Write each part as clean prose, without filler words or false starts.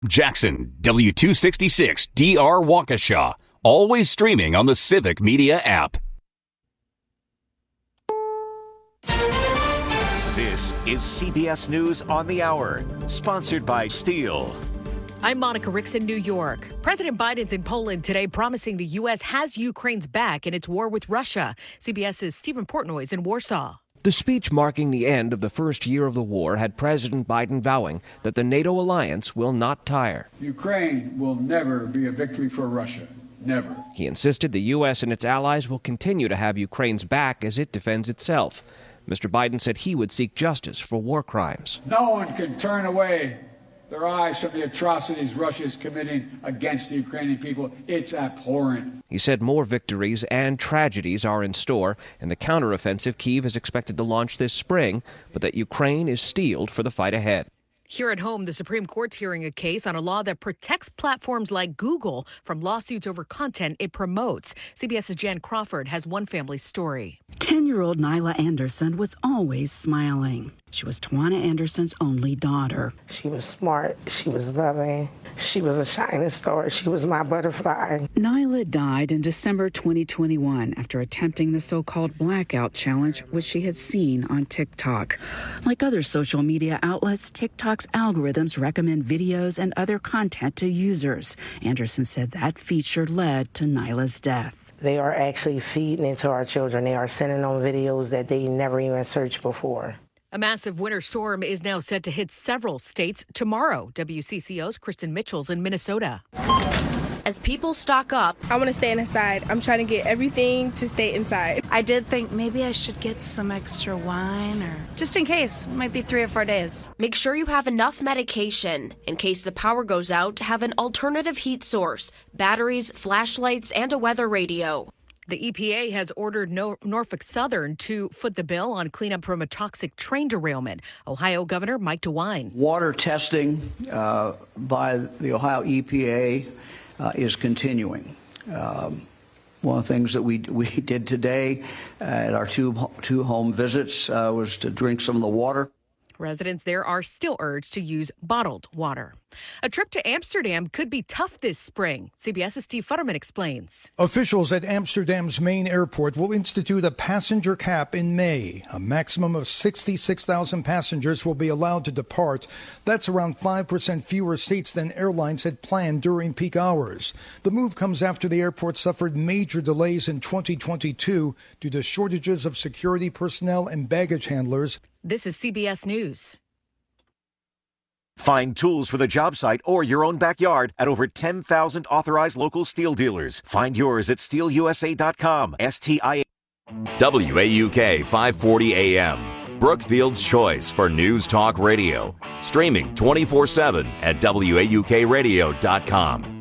Jackson, W266 DR Waukesha. Always streaming on the Civic Media app. This is CBS News on the Hour, sponsored by Steel. I'm Monica Ricks in New York. President Biden's in Poland today promising the U.S. has Ukraine's back in its war with Russia. CBS's Stephen Portnoy is in Warsaw. The speech marking the end of the first year of the war had President Biden vowing that the NATO alliance will not tire. Ukraine will never be a victory for Russia. Never. He insisted the U.S. and its allies will continue to have Ukraine's back as it defends itself. Mr. Biden said he would seek justice for war crimes. No one can turn away their eyes from the atrocities Russia is committing against the Ukrainian people. It's abhorrent. He said more victories and tragedies are in store, and the counteroffensive Kyiv is expected to launch this spring, but that Ukraine is steeled for the fight ahead. Here at home, the Supreme Court's hearing a case on a law that protects platforms like Google from lawsuits over content it promotes. CBS's Jan Crawford has one family's story. 10-year-old Nyla Anderson was always smiling. She was Tawana Anderson's only daughter. She was smart. She was loving. She was a shining star. She was my butterfly. Nyla died in December 2021 after attempting the so-called blackout challenge, which she had seen on TikTok. Like other social media outlets, TikTok's algorithms recommend videos and other content to users. Anderson said that feature led to Nyla's death. They are actually feeding into our children. They are sending them videos that they never even searched before. A massive winter storm is now set to hit several states tomorrow. WCCO's Kristen Mitchell's in Minnesota. As people stock up, I want to stay inside. I'm trying to get everything to stay inside. I did think maybe I should get some extra wine or just in case. It might be 3 or 4 days. Make sure you have enough medication. In case the power goes out, have an alternative heat source, batteries, flashlights, and a weather radio. The EPA has ordered Norfolk Southern to foot the bill on cleanup from a toxic train derailment. Ohio Governor Mike DeWine. Water testing by the Ohio EPA is continuing. One of the things that we did today at our two home visits was to drink some of the water. Residents there are still urged to use bottled water. A trip to Amsterdam could be tough this spring. CBS's Steve Futterman explains. Officials at Amsterdam's main airport will institute a passenger cap in May. A maximum of 66,000 passengers will be allowed to depart. That's around 5% fewer seats than airlines had planned during peak hours. The move comes after the airport suffered major delays in 2022 due to shortages of security personnel and baggage handlers. This is CBS News. Find tools for the job site or your own backyard at over 10,000 authorized local steel dealers. Find yours at steelusa.com. STIA. WAUK 540 AM. Brookfield's choice for News Talk Radio. Streaming 24/7 at WAUKradio.com.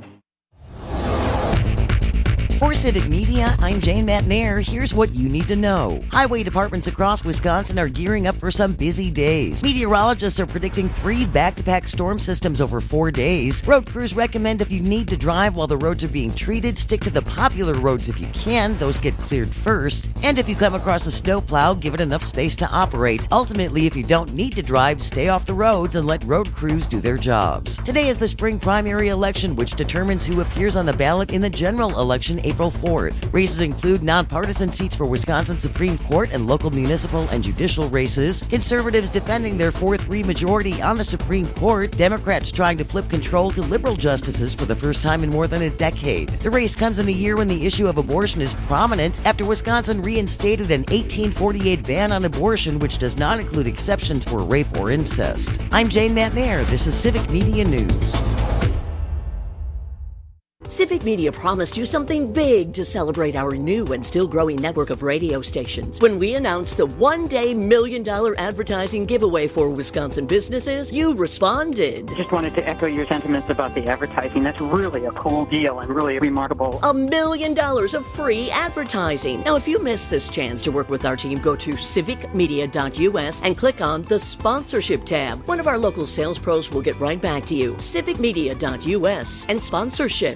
For Civic Media, I'm Jane McNair. Here's what you need to know. Highway departments across Wisconsin are gearing up for some busy days. Meteorologists are predicting 3 back-to-back storm systems over 4 days. Road crews recommend if you need to drive while the roads are being treated, stick to the popular roads if you can. Those get cleared first. And if you come across a snowplow, give it enough space to operate. Ultimately, if you don't need to drive, stay off the roads and let road crews do their jobs. Today is the spring primary election, which determines who appears on the ballot in the general election April 4th. Races include nonpartisan seats for Wisconsin Supreme Court and local municipal and judicial races, conservatives defending their 4-3 majority on the Supreme Court, Democrats trying to flip control to liberal justices for the first time in more than a decade. The race comes in a year when the issue of abortion is prominent after Wisconsin reinstated an 1848 ban on abortion, which does not include exceptions for rape or incest. I'm Jane McNair. This is Civic Media News. Civic Media promised you something big to celebrate our new and still growing network of radio stations. When we announced the one-day $1 million advertising giveaway for Wisconsin businesses, you responded. Just wanted to echo your sentiments about the advertising. That's really a cool deal and really remarkable. $1 million of free advertising. Now, if you missed this chance to work with our team, go to civicmedia.us and click on the sponsorship tab. One of our local sales pros will get right back to you. civicmedia.us and sponsorship.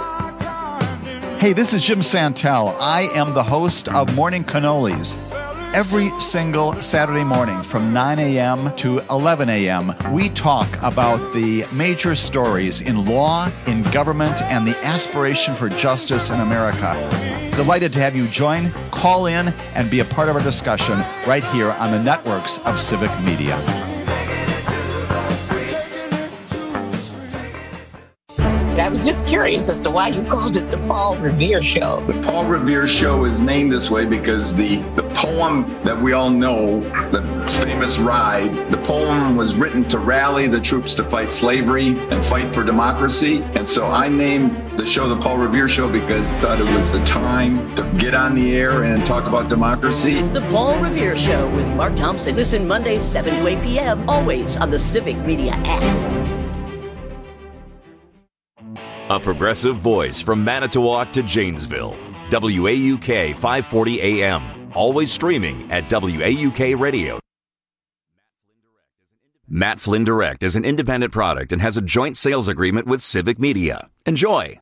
Hey, this is Jim Santel. I am the host of Morning Cannolis. Every single Saturday morning from 9 a.m. to 11 a.m., we talk about the major stories in law, in government, and the aspiration for justice in America. Delighted to have you join, call in, and be a part of our discussion right here on the networks of Civic Media. I was just curious as to why you called it the Paul Revere Show. The Paul Revere Show is named this way because the poem that we all know, the famous Ride, the poem was written to rally the troops to fight slavery and fight for democracy. And so I named the show the Paul Revere Show because I thought it was the time to get on the air and talk about democracy. The Paul Revere Show with Mark Thompson. Listen Mondays 7 to 8 p.m. always on the Civic Media app. A progressive voice from Manitowoc to Janesville. WAUK 540 AM. Always streaming at WAUK Radio. Matt Flynn Direct is an independent product and has a joint sales agreement with Civic Media. Enjoy.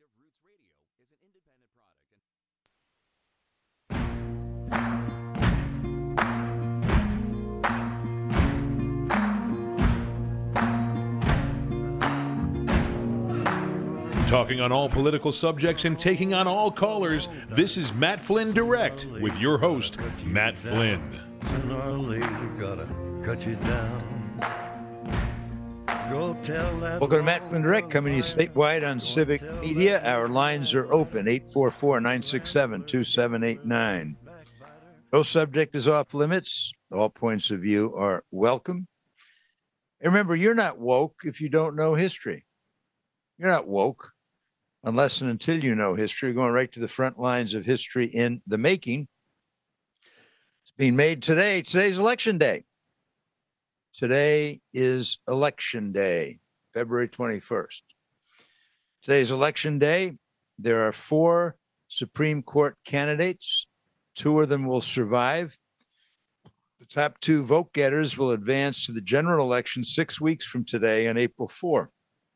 Talking on all political subjects and taking on all callers, this is Matt Flynn Direct with your host, Matt Flynn. Sooner or later, gotta cut you down. Go tell that. Welcome to Matt Flynn Direct, coming to you statewide on Civic Media. Our lines are open, 844-967-2789. No subject is off limits. All points of view are welcome. And remember, you're not woke if you don't know history. You're not woke unless and until you know history. We're going right to the front lines of history in the making. It's being made today. Today's election day. Today is election day, February 21st. Today's election day. There are 4 Supreme Court candidates. 2 of them will survive. The top 2 vote getters will advance to the general election 6 weeks from today on April 4.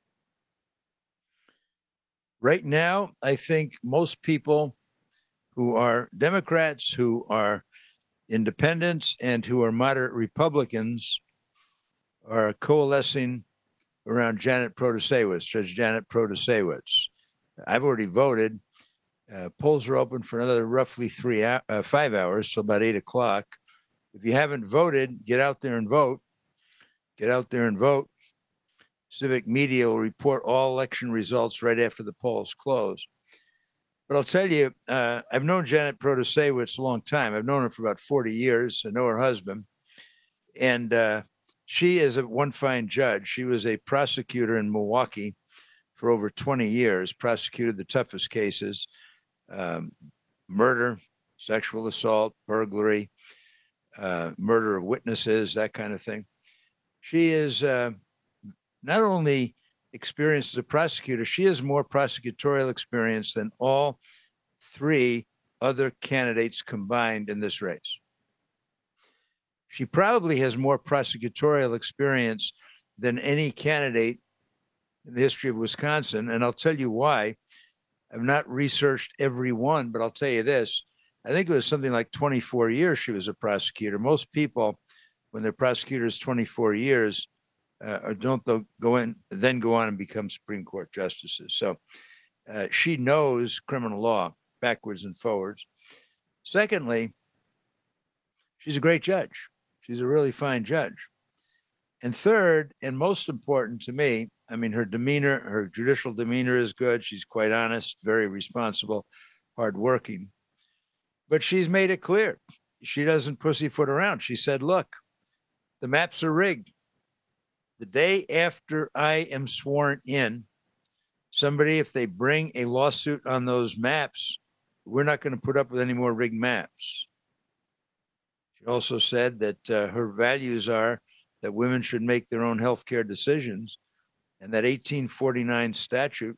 Right now, I think most people who are Democrats, who are independents, and who are moderate Republicans are coalescing around Janet Protasiewicz, Judge Janet Protasiewicz. I've already voted. Polls are open for another roughly 5 hours, till about 8 o'clock. If you haven't voted, get out there and vote. Get out there and vote. Civic Media will report all election results right after the polls close. But I'll tell you, I've known Janet Protasiewicz a long time. I've known her for about 40 years. I know her husband. And she is one fine judge. She was a prosecutor in Milwaukee for over 20 years, prosecuted the toughest cases, murder, sexual assault, burglary, murder of witnesses, that kind of thing. She is not only experienced as a prosecutor, she has more prosecutorial experience than all 3 other candidates combined in this race. She probably has more prosecutorial experience than any candidate in the history of Wisconsin, and I'll tell you why. I've not researched every one, but I'll tell you this. I think it was something like 24 years she was a prosecutor. Most people, when they're prosecutors 24 years, or don't go on and become Supreme Court justices. So she knows criminal law backwards and forwards. Secondly, she's a great judge. She's a really fine judge. And third, and most important to me, I mean, her demeanor, her judicial demeanor is good. She's quite honest, very responsible, hardworking. But she's made it clear. She doesn't pussyfoot around. She said, look, the maps are rigged. The day after I am sworn in, somebody, if they bring a lawsuit on those maps, we're not going to put up with any more rigged maps. She also said that her values are that women should make their own health care decisions, and that 1849 statute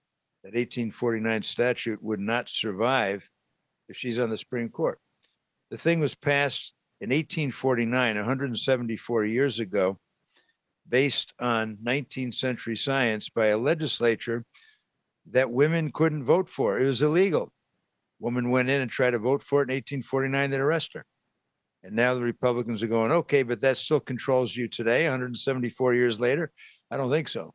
would not survive if she's on the Supreme Court. The thing was passed in 1849, 174 years ago, based on 19th century science by a legislature that women couldn't vote for. It was illegal. Woman went in and tried to vote for it in 1849, they'd arrest her. And now the Republicans are going, okay, but that still controls you today, 174 years later? I don't think so.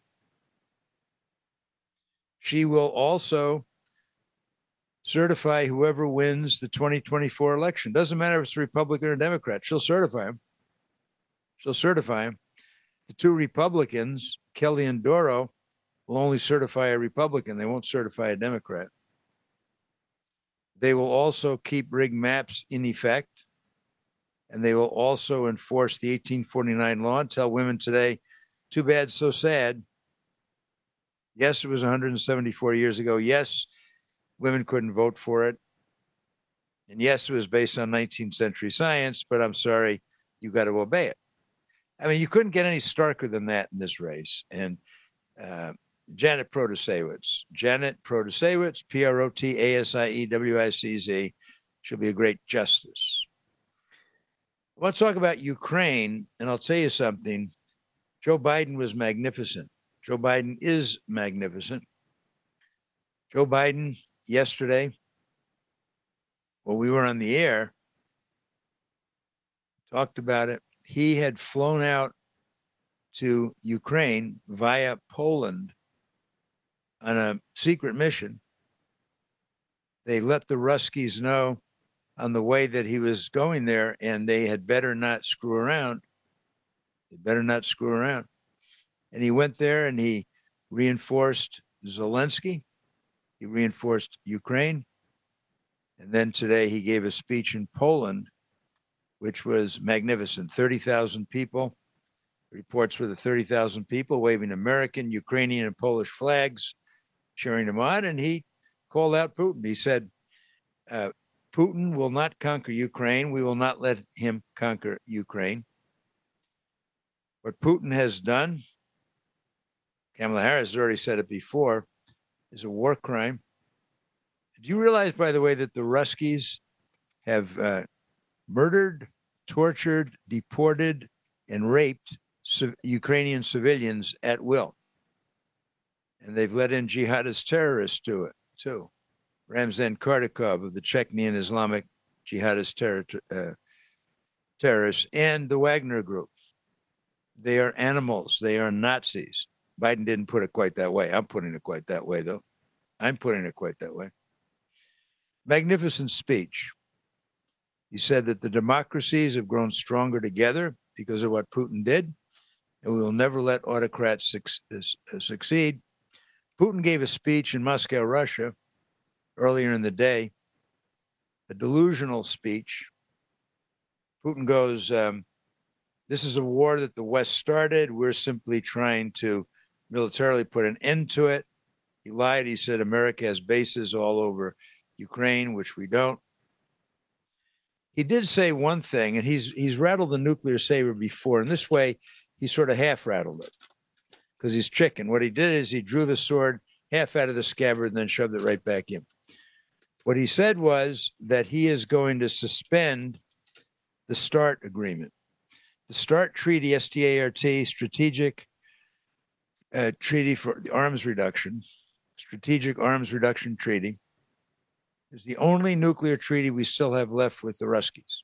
She will also certify whoever wins the 2024 election. Doesn't matter if it's a Republican or Democrat. She'll certify him. She'll certify him. The two Republicans, Kelly and Doro, will only certify a Republican. They won't certify a Democrat. They will also keep rigged maps in effect. And they will also enforce the 1849 law and tell women today, too bad, so sad. Yes, it was 174 years ago. Yes, women couldn't vote for it. And yes, it was based on 19th century science, but I'm sorry, you got to obey it. I mean, you couldn't get any starker than that in this race. And Janet Protasiewicz, Protasiewicz, she'll be a great justice. I want to talk about Ukraine, and I'll tell you something. Joe Biden was magnificent. Joe Biden is magnificent. Joe Biden, yesterday, when we were on the air, talked about it. He had flown out to Ukraine via Poland on a secret mission. They let the Ruskies know on the way that he was going there, and they had better not screw around. They better not screw around. And he went there and he reinforced Zelensky. He reinforced Ukraine. And then today he gave a speech in Poland, which was magnificent. 30,000 people. Reports were the 30,000 people waving American, Ukrainian, and Polish flags, cheering him on. And he called out Putin. He said, Putin will not conquer Ukraine. We will not let him conquer Ukraine. What Putin has done, Kamala Harris has already said it before, is a war crime. Do you realize, by the way, that the Ruskies have murdered, tortured, deported, and raped Ukrainian civilians at will? And they've let in jihadist terrorists to it, too. Ramzan Kardakov of the Chechnya Islamic jihadist terrorists, and the Wagner Group. They are animals. They are Nazis. Biden didn't put it quite that way. I'm putting it quite that way, though. I'm putting it quite that way. Magnificent speech. He said that the democracies have grown stronger together because of what Putin did, and we will never let autocrats succeed. Putin gave a speech in Moscow, Russia, earlier in the day, a delusional speech. Putin goes, this is a war that the West started. We're simply trying to militarily put an end to it. He lied. He said America has bases all over Ukraine, which we don't. He did say one thing, and he's rattled the nuclear saber before. And this way, he sort of half rattled it because he's chicken. What he did is he drew the sword half out of the scabbard and then shoved it right back in. What he said was that he is going to suspend the START agreement. The START treaty, S-T-A-R-T, Strategic Treaty for the Arms Reduction, Strategic Arms Reduction Treaty, is the only nuclear treaty we still have left with the Ruskies.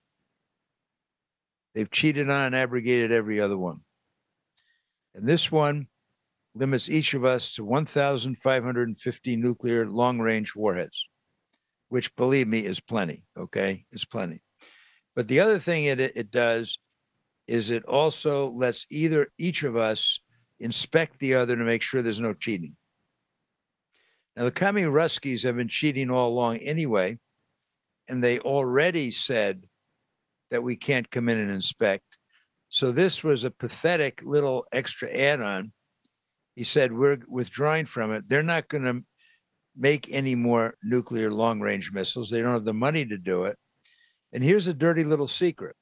They've cheated on and abrogated every other one. And this one limits each of us to 1,550 nuclear long-range warheads, which, believe me, is plenty, okay? It's plenty. But the other thing it does is it also lets each of us inspect the other to make sure there's no cheating. Now, the commie Ruskies have been cheating all along anyway, and they already said that we can't come in and inspect. So this was a pathetic little extra add-on. He said, we're withdrawing from it. They're not going to make any more nuclear long-range missiles. They don't have the money to do it. And here's a dirty little secret.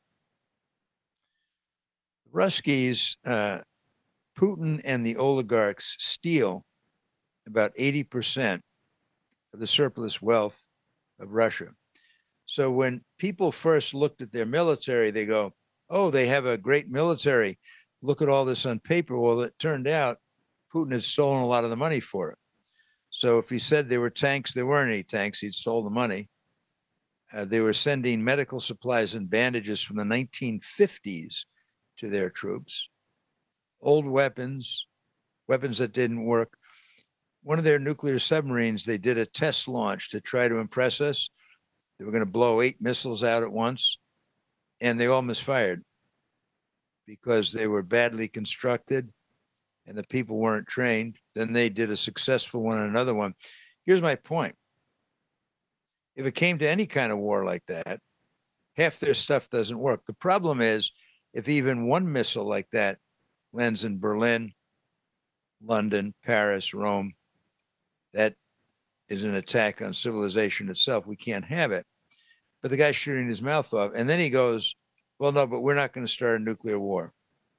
Ruskies, Putin and the oligarchs steal about 80% of the surplus wealth of Russia. So when people first looked at their military, they go, oh, they have a great military. Look at all this on paper. Well, it turned out Putin had stolen a lot of the money for it. So if he said there were tanks, there weren't any tanks. He'd stole the money. They were sending medical supplies and bandages from the 1950s to their troops, old weapons that didn't work. One of their nuclear submarines, they did a test launch to try to impress us. They were going to blow 8 missiles out at once, and they all misfired because they were badly constructed and the people weren't trained. Then they did a successful one and another one. Here's my point. If it came to any kind of war like that, half their stuff doesn't work. The problem is if even one missile like that lands in Berlin, London, Paris, Rome, that is an attack on civilization itself. We can't have it. But the guy's shooting his mouth off. And then he goes, well, no, but we're not going to start a nuclear war.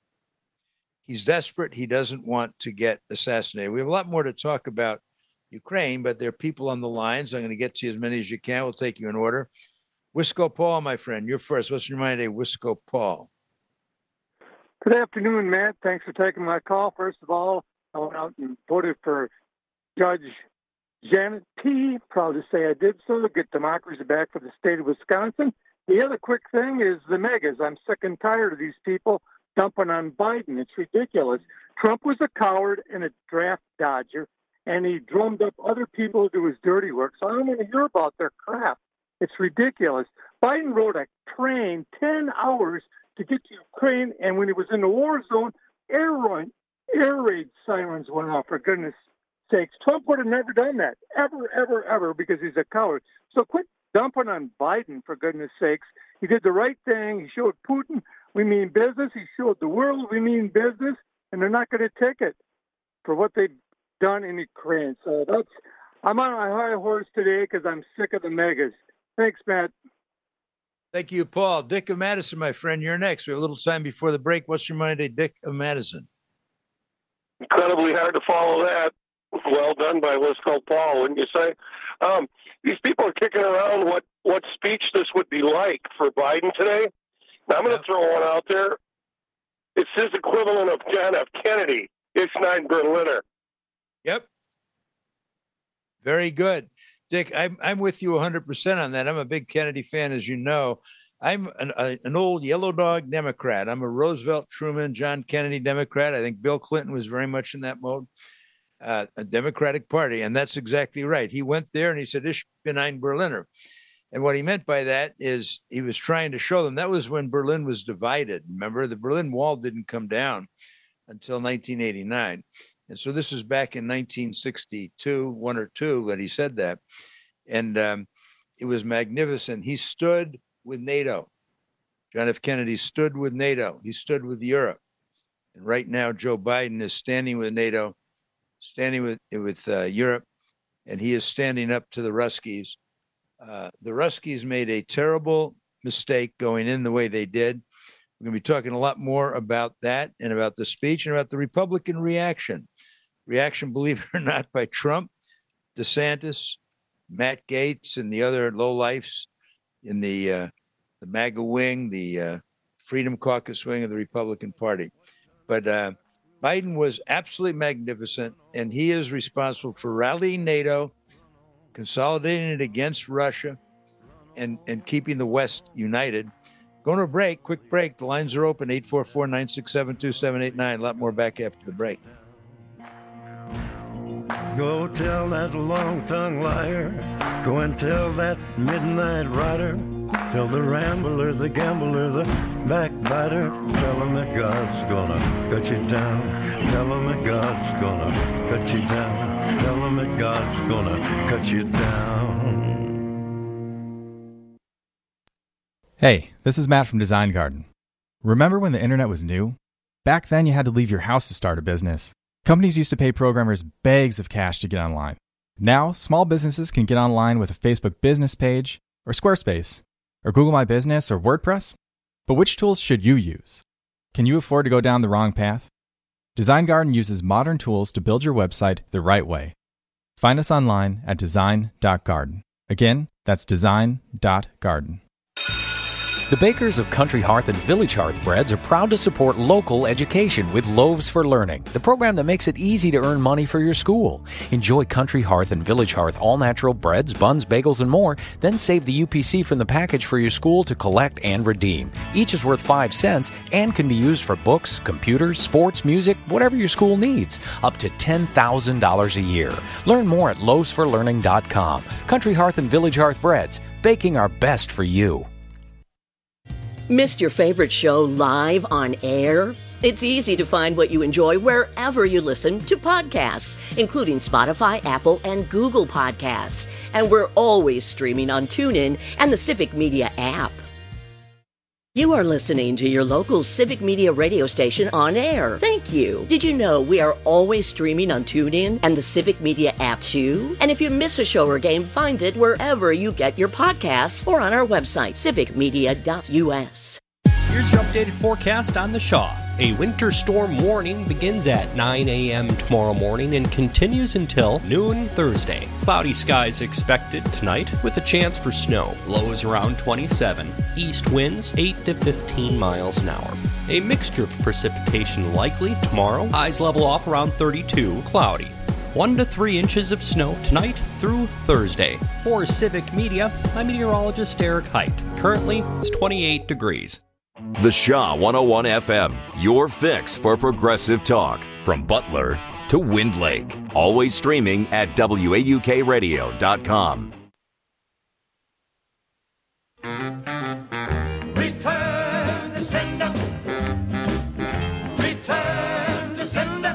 He's desperate. He doesn't want to get assassinated. We have a lot more to talk about Ukraine, but there are people on the lines. I'm going to get to you as many as you can. We'll take you in order. Wisco Paul, my friend, you're first. What's your mind today, Wisco Paul? Good afternoon, Matt. Thanks for taking my call. First of all, I went out and voted for Judge Janet P. Proud to say I did so to get democracy back for the state of Wisconsin. The other quick thing is the megas. I'm sick and tired of these people dumping on Biden. It's ridiculous. Trump was a coward and a draft dodger, and he drummed up other people to do his dirty work. So I don't want to hear about their crap. It's ridiculous. Biden rode a train 10 hours to get to Ukraine, and when he was in the war zone, air raid sirens went off, for goodness sakes. Trump would have never done that, ever, because he's a coward. So quit dumping on Biden, for goodness sakes. He did the right thing. He showed Putin we mean business. He showed the world we mean business, and they're not going to take it for what they've done in Ukraine. So I'm on my high horse today because I'm sick of the megas. Thanks, Matt. Thank you, Paul. Dick of Madison, my friend, you're next. We have a little time before the break. What's your mind today, Dick of Madison? Incredibly hard to follow that. Well done by Wisco Paul, wouldn't you say? These people are kicking around what speech this would be like for Biden today. Now, I'm going to throw one out there. It's his equivalent of John F. Kennedy. It's 9 Berliner. Yep. Very good. Dick, I'm with you 100% on that. I'm a big Kennedy fan, as you know. I'm an old yellow dog Democrat. I'm a Roosevelt, Truman, John Kennedy Democrat. I think Bill Clinton was very much in that mode. A Democratic Party, and that's exactly right. He went there and he said, "Ich bin ein Berliner." And what he meant by that is he was trying to show them that was when Berlin was divided. Remember, the Berlin Wall didn't come down until 1989. And so this is back in 1962, 1 or 2, that he said that. And it was magnificent. He stood with NATO. John F. Kennedy stood with NATO. He stood with Europe. And right now, Joe Biden is standing with NATO, standing with Europe, and he is standing up to the Ruskies. The Ruskies made a terrible mistake going in the way they did. We're going to be talking a lot more about that and about the speech and about the Republican reaction. Reaction, believe it or not, by Trump, DeSantis, Matt Gaetz, and the other lowlifes in the MAGA wing, the Freedom Caucus wing of the Republican Party. But Biden was absolutely magnificent, and he is responsible for rallying NATO, consolidating it against Russia, and keeping the West united. Going to a break, quick break. The lines are open, 844-967-2789. A lot more back after the break. Go tell that long-tongued liar. Go and tell that midnight rider. Tell the rambler, the gambler, the backbiter. Tell him that God's gonna cut you down. Tell him that God's gonna cut you down. Tell him that God's gonna cut you down. Hey, this is Matt from Design Garden. Remember when the internet was new? Back then you had to leave your house to start a business. Companies used to pay programmers bags of cash to get online. Now, small businesses can get online with a Facebook business page, or Squarespace, or Google My Business, or WordPress. But which tools should you use? Can you afford to go down the wrong path? Design Garden uses modern tools to build your website the right way. Find us online at design.garden. Again, that's design.garden. The bakers of Country Hearth and Village Hearth breads are proud to support local education with Loaves for Learning, the program that makes it easy to earn money for your school. Enjoy Country Hearth and Village Hearth all-natural breads, buns, bagels, and more, then save the UPC from the package for your school to collect and redeem. Each is worth 5 cents and can be used for books, computers, sports, music, whatever your school needs, up to $10,000 a year. Learn more at loavesforlearning.com. Country Hearth and Village Hearth breads, baking our best for you. Missed your favorite show live on air? It's easy to find what you enjoy wherever you listen to podcasts, including Spotify, Apple, and Google Podcasts. And we're always streaming on TuneIn and the Civic Media app. You are listening to your local Civic Media radio station on air. Thank you. Did you know we are always streaming on TuneIn and the Civic Media app too? And if you miss a show or game, find it wherever you get your podcasts or on our website, civicmedia.us. Here's your updated forecast on the Shaw. A winter storm warning begins at 9 a.m. tomorrow morning and continues until noon Thursday. Cloudy skies expected tonight with a chance for snow. Lows around 27. East winds 8 to 15 miles an hour. A mixture of precipitation likely tomorrow. Highs level off around 32. Cloudy. 1 to 3 inches of snow tonight through Thursday. For Civic Media, I'm meteorologist Eric Height. Currently, it's 28 degrees. The Shaw 101 FM, your fix for progressive talk. From Butler to Wind Lake. Always streaming at WAUKradio.com. Return to sender. Return to sender.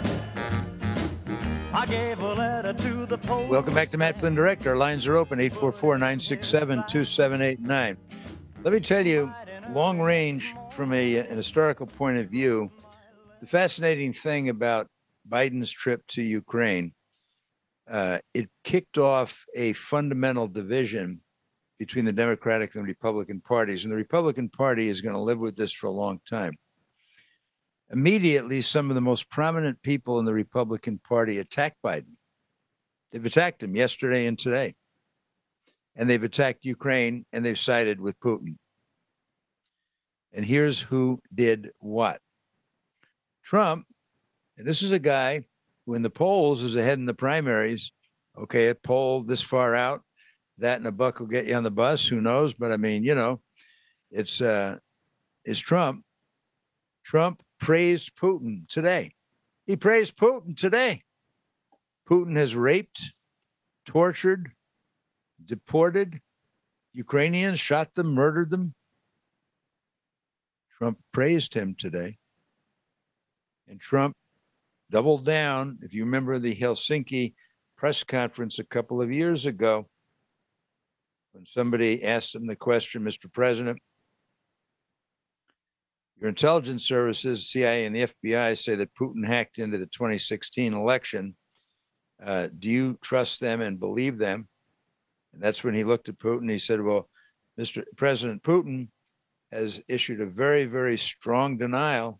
I gave a letter to the post. Welcome back to Matt Flynn Direct. Our lines are open, 844-967-2789. Let me tell you, long range, from an historical point of view, the fascinating thing about Biden's trip to Ukraine, it kicked off a fundamental division between the Democratic and Republican parties. And the Republican Party is going to live with this for a long time. Immediately, some of the most prominent people in the Republican Party attacked Biden. They've attacked him yesterday and today. And they've attacked Ukraine, and they've sided with Putin. And here's who did what. Trump, and this is a guy who in the polls is ahead in the primaries. Okay, a poll this far out, that and a buck will get you on the bus. Who knows? But I mean, you know, it's Trump. Trump praised Putin today. He praised Putin today. Putin has raped, tortured, deported Ukrainians, shot them, murdered them. Trump praised him today. And Trump doubled down. If you remember the Helsinki press conference a couple of years ago, when somebody asked him the question, Mr. President, your intelligence services, CIA and the FBI, say that Putin hacked into the 2016 election. Do you trust them and believe them? And that's when he looked at Putin. He said, well, Mr. President Putin has issued a very, very strong denial.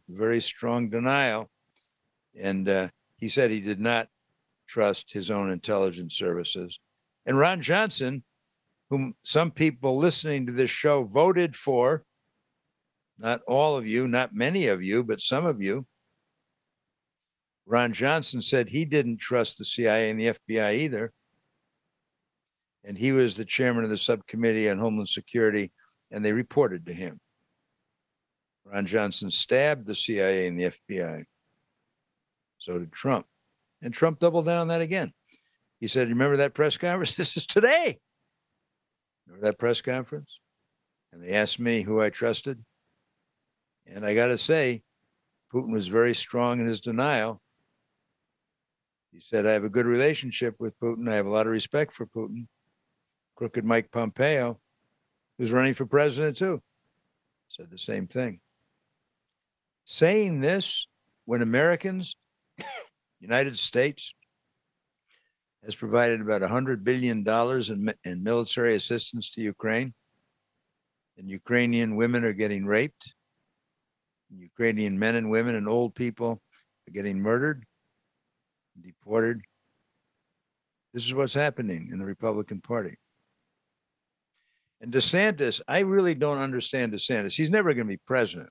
And he said he did not trust his own intelligence services. And Ron Johnson, whom some people listening to this show voted for, not all of you, not many of you, but some of you, Ron Johnson said he didn't trust the CIA and the FBI either. And he was the chairman of the subcommittee on Homeland Security, and they reported to him. Ron Johnson stabbed the CIA and the FBI. So did Trump. And Trump doubled down on that again. He said, you remember that press conference? This is today. Remember that press conference? And they asked me who I trusted. And I got to say, Putin was very strong in his denial. He said, I have a good relationship with Putin. I have a lot of respect for Putin. Crooked Mike Pompeo, who's running for president too, said the same thing. Saying this when Americans, United States, has provided about $100 billion in military assistance to Ukraine, and Ukrainian women are getting raped, and Ukrainian men and women and old people are getting murdered, deported. This is what's happening in the Republican Party. And DeSantis, I really don't understand DeSantis. He's never going to be president.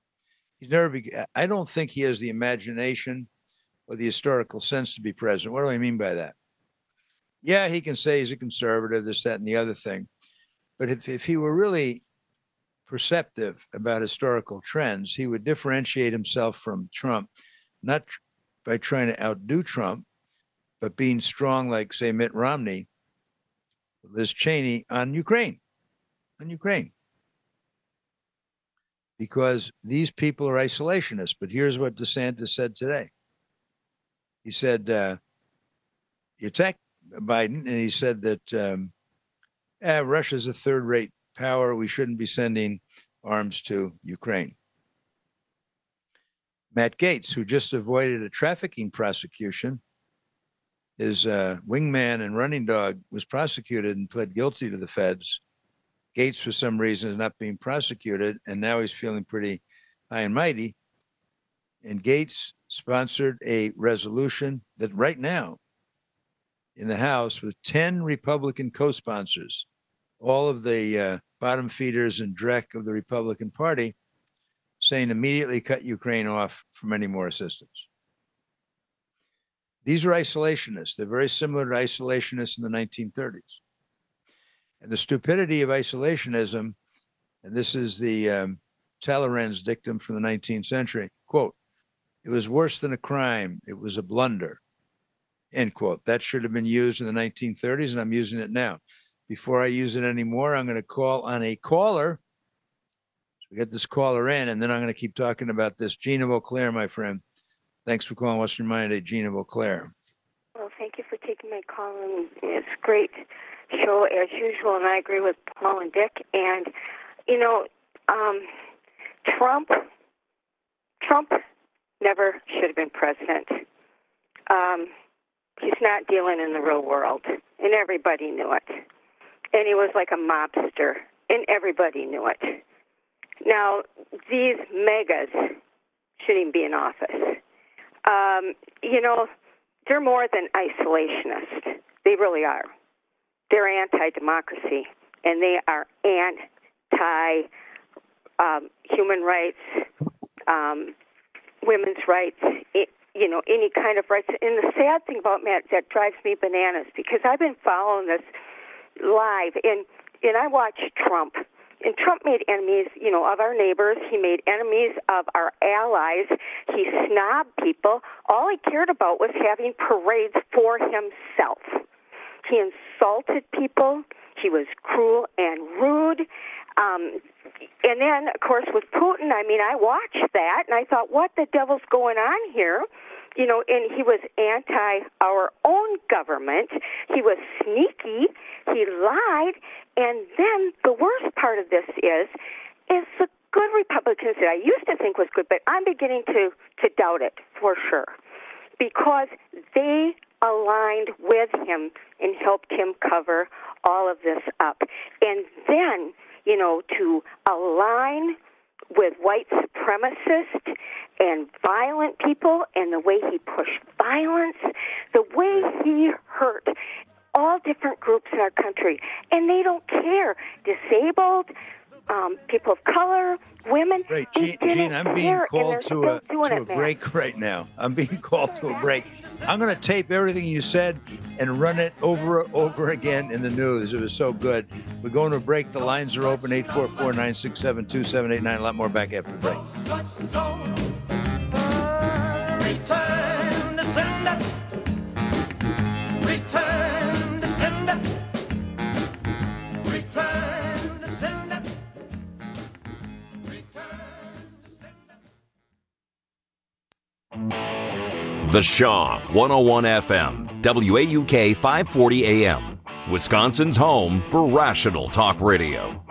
I don't think he has the imagination or the historical sense to be president. What do I mean by that? Yeah, he can say he's a conservative, this, that, and the other thing. But if he were really perceptive about historical trends, he would differentiate himself from Trump, not by trying to outdo Trump, but being strong like, say, Mitt Romney, Liz Cheney on Ukraine. Because these people are isolationists. But here's what DeSantis said today. He said, he attacked Biden, and he said that Russia's a third-rate power. We shouldn't be sending arms to Ukraine. Matt Gaetz, who just avoided a trafficking prosecution, his wingman and running dog was prosecuted and pled guilty to the feds. Gaetz, for some reason, is not being prosecuted, and now he's feeling pretty high and mighty. And Gaetz sponsored a resolution that right now in the House with 10 Republican co-sponsors, all of the bottom feeders and dreck of the Republican Party, saying immediately cut Ukraine off from any more assistance. These are isolationists. They're very similar to isolationists in the 1930s. And the stupidity of isolationism, and this is the Talleyrand's dictum from the 19th century, quote, "It was worse than a crime. It was a blunder," end quote. That should have been used in the 1930s, and I'm using it now. Before I use it anymore, I'm going to call on a caller. So we get this caller in, and then I'm going to keep talking about this. Gina Beauclair, my friend. Thanks for calling Western Mind Day, Gina Beauclair. Well, thank you for taking my call, and it's great show as usual, and I agree with Paul and Dick. And Trump never should have been president. He's not dealing in the real world, and everybody knew it. And he was like a mobster, and everybody knew it. Now, these megas shouldn't even be in office. They're more than isolationists. They really are. They're anti-democracy, and they are anti-human rights, women's rights, any kind of rights. And the sad thing about Matt that drives me bananas, because I've been following this live, and I watch Trump. And Trump made enemies, of our neighbors. He made enemies of our allies. He snobbed people. All he cared about was having parades for himself. He insulted people. He was cruel and rude. And then, of course, with Putin, I watched that, and I thought, what the devil's going on here? And he was anti our own government. He was sneaky. He lied. And then the worst part of this is the good Republicans that I used to think was good, but I'm beginning to doubt it for sure, because they aligned with him and helped him cover all of this up. And then, to align with white supremacists and violent people, and the way he pushed violence, the way he hurt all different groups in our country, and they don't care. Disabled, people of color, women. Right, Gene, I'm being called to a break right now. I'm being called to a break. I'm going to tape everything you said and run it over again in the news. It was so good. We're going to a break. The lines are open, 844-967-2789. A lot more back after the break. Return to sender. Return to sender. Return to sender. The Shaw 101 FM, WAUK 540 AM, Wisconsin's home for rational talk radio.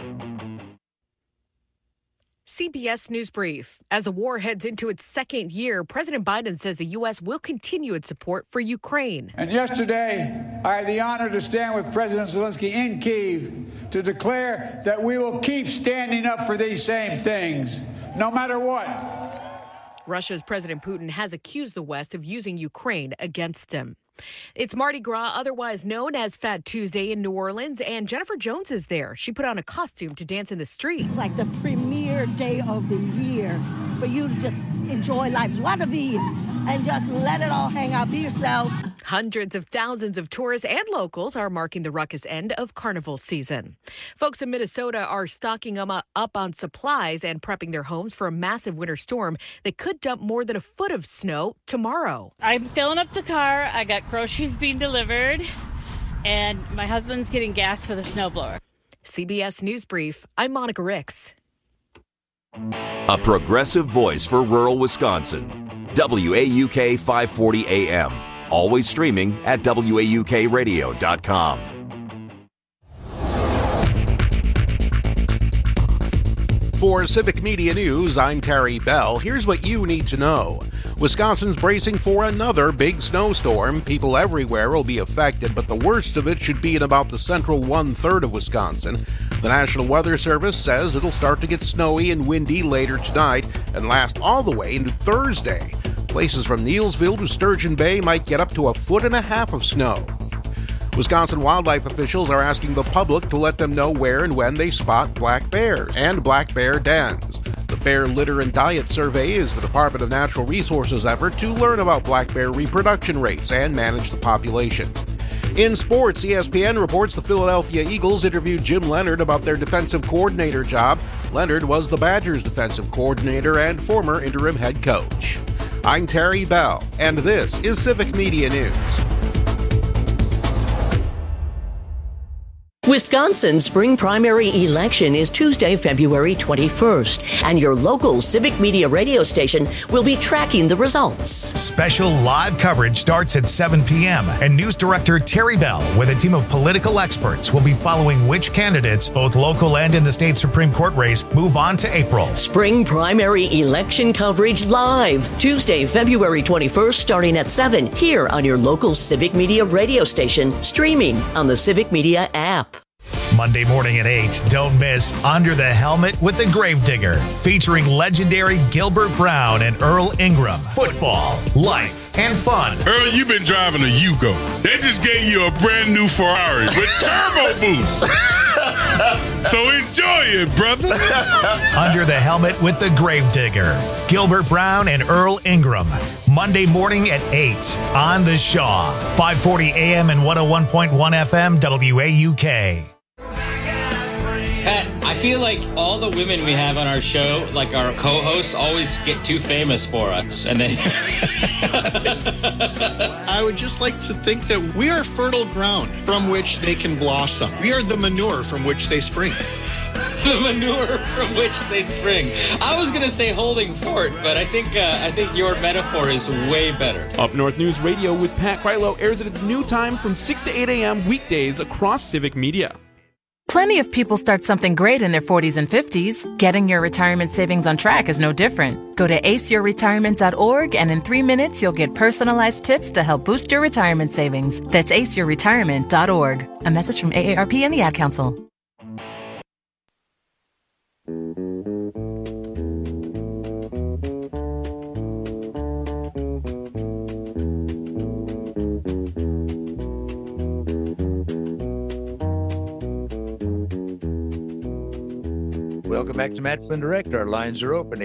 CBS News Brief. As the war heads into its second year, President Biden says the U.S. will continue its support for Ukraine. And yesterday, I had the honor to stand with President Zelensky in Kyiv to declare that we will keep standing up for these same things, no matter what. Russia's President Putin has accused the West of using Ukraine against him. It's Mardi Gras, otherwise known as Fat Tuesday in New Orleans, and Jennifer Jones is there. She put on a costume to dance in the street. It's like the premier day of the year for you to just enjoy life. Joie de vivre, and just let it all hang out. Be yourself. Hundreds of thousands of tourists and locals are marking the ruckus end of carnival season. Folks in Minnesota are stocking up on supplies and prepping their homes for a massive winter storm that could dump more than a foot of snow tomorrow. I'm filling up the car. I got groceries being delivered, and my husband's getting gas for the snowblower. CBS News Brief, I'm Monica Ricks. A progressive voice for rural Wisconsin. WAUK 540 AM. Always streaming at WAUKradio.com. For Civic Media News, I'm Terry Bell. Here's what you need to know. Wisconsin's bracing for another big snowstorm. People everywhere will be affected, but the worst of it should be in about the central one-third of Wisconsin. The National Weather Service says it'll start to get snowy and windy later tonight and last all the way into Thursday. Places from Neilsville to Sturgeon Bay might get up to 1.5 feet of snow. Wisconsin wildlife officials are asking the public to let them know where and when they spot black bears and black bear dens. The Bear Litter and Diet Survey is the Department of Natural Resources' effort to learn about black bear reproduction rates and manage the population. In sports, ESPN reports the Philadelphia Eagles interviewed Jim Leonhard about their defensive coordinator job. Leonhard was the Badgers' defensive coordinator and former interim head coach. I'm Terry Bell, and this is Civic Media News. Wisconsin's spring primary election is Tuesday, February 21st, and your local Civic Media radio station will be tracking the results. Special live coverage starts at 7 p.m., and News Director Terry Bell, with a team of political experts, will be following which candidates, both local and in the state Supreme Court race, move on to April. Spring primary election coverage live, Tuesday, February 21st, starting at 7, here on your local Civic Media radio station, streaming on the Civic Media app. Monday morning at 8, don't miss Under the Helmet with the Gravedigger, featuring legendary Gilbert Brown and Earl Ingram. Football, life, and fun. Earl, you've been driving a Yugo. They just gave you a brand new Ferrari with turbo boost. So enjoy it, brother. Under the Helmet with the Gravedigger, Gilbert Brown and Earl Ingram. Monday morning at 8 on the Shaw. 540 AM and 101.1 FM WAUK. Pat, I feel like all the women we have on our show, like our co-hosts, always get too famous for us. And then I would just like to think that we are fertile ground from which they can blossom. We are the manure from which they spring. The manure from which they spring. I was going to say holding fort, but I think your metaphor is way better. Up North News Radio with Pat Krylo airs at its new time from 6 to 8 a.m. weekdays across Civic Media. Plenty of people start something great in their 40s and 50s. Getting your retirement savings on track is no different. Go to aceyourretirement.org, and in 3 minutes, you'll get personalized tips to help boost your retirement savings. That's aceyourretirement.org. A message from AARP and the Ad Council. Welcome back to Matt Flynn Direct. Our lines are open,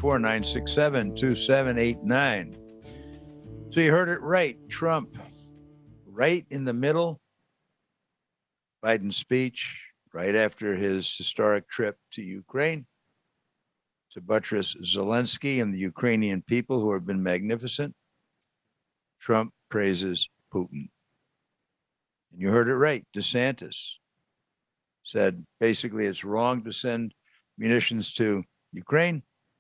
844-967-2789. So you heard it right. Trump, right in the middle. Biden's speech, right after his historic trip to Ukraine to buttress Zelensky and the Ukrainian people who have been magnificent. Trump praises Putin. And you heard it right. DeSantis said basically it's wrong to send munitions to Ukraine.